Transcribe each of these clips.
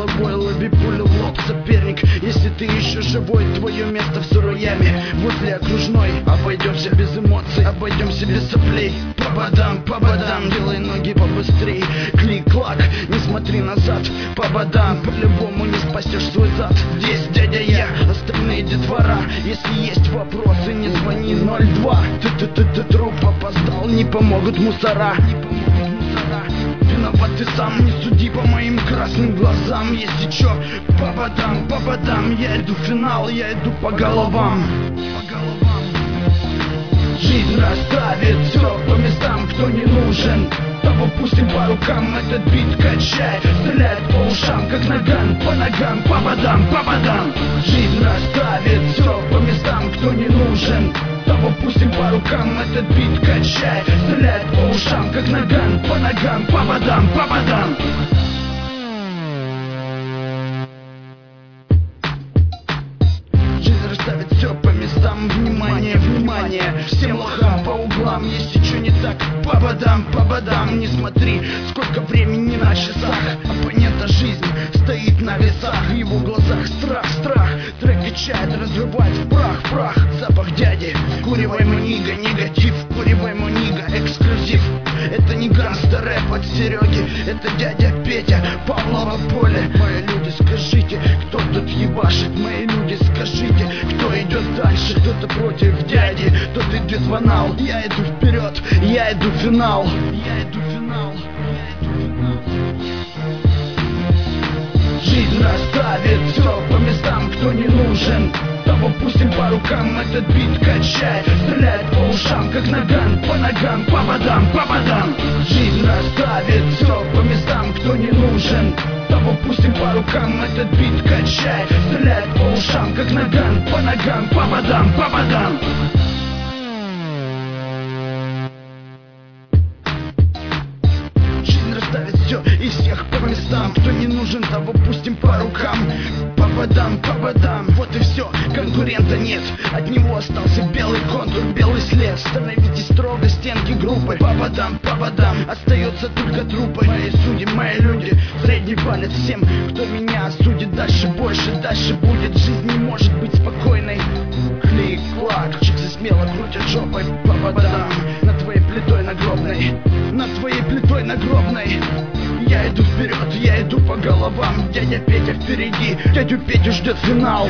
головой, лови пулю в лоб, соперник. Если ты еще живой, твое место в сырой яме возле окружной. Обойдемся без эмоций, обойдемся без соплей. По бодам, делай ноги побыстрей. Клик-клак, не смотри назад. По бодам, по-любому не спасешь свой зад. Здесь дядя я, остальные детвора. Если есть вопросы, не звони 02. Ты труп опоздал, не помогут мусора. Виноват ты сам, не суди по моим красным глазам. Если чё, по бодам, я иду в финал, я иду по головам. Жизнь расставит все по местам, кто не нужен, того пустим по рукам, этот бит качает, стреляет по ушам, как наган, по ногам, по бодам. Жизнь расставит все по местам, кто не нужен, того пустим по рукам, этот бит качает, стреляет по ушам, как наган, по ногам, по бодам. Жизнь расставит все по местам, внимание, всем лохам по углам. Если что не так, по бодам, не смотри, сколько времени на часах. Оппонента жизнь стоит на весах, в его глазах страх. Трек качает, разрывает в прах. Запах дяди, куриваемый нига, негатив, куриваемый нига, эксклюзив. Это не гангстер рэп от Сереги, это дядя Петя, Павлово поле. Мои люди, скажите, кто тут ебашит? Мои люди, скажите, кто идет дальше? Кто-то против дяди, тот идет в анал. Я иду вперед, я иду в финал. Жизнь расставит все по местам, кто не нужен, того пустим по рукам, этот бит качает, стреляет по ушам, как наган, по ногам, по бодам. Жизнь расставит все по местам, кто не нужен, того пустим по рукам, этот бит качает, стреляет по ушам, как наган, по ногам, по бодам. Жизнь расставит все и всех по местам, кто не нужен, того пустим по рукам, по бодам. Вот и все, конкурента нет, от него остался белый контур, белый след. Становитесь строго, стенки группы, по бодам. Остается только трупы. Мои судьи, мои люди, средний палец всем, кто меня осудит. Дальше больше, дальше будет, жизнь не может быть спокойной. Клик-клак, чиксы смело крутят жопой, по бодам. Над твоей плитой нагробной, я иду вперед, я иду по головам. Дядя Петя впереди, дядю Петю ждет финал.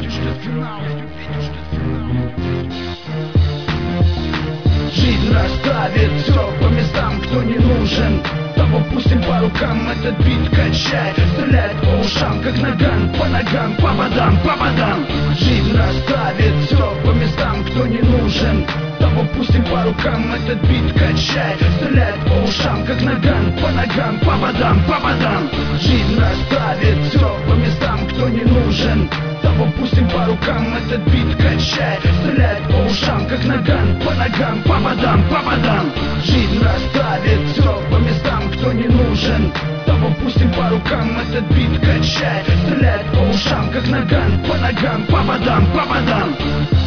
Жизнь расставит все по местам, кто не нужен, того пустим по рукам, этот бит качает, стреляет по ушам, как наган, по ногам, по бодам. Жизнь расставит все по местам, кто не нужен, того пустим по рукам, этот бит качает, стреляет по ушам, как наган, по ногам, по бодам. Жизнь расставит все по местам, кто не нужен, того пустим по рукам, этот бит качает, стреляет по ушам, как наган, по ногам, по бодам. Жизнь расставит все по местам, кто не нужен, того пустим по рукам, этот бит качает, стреляет по ушам, как наган, по ногам, по бодам.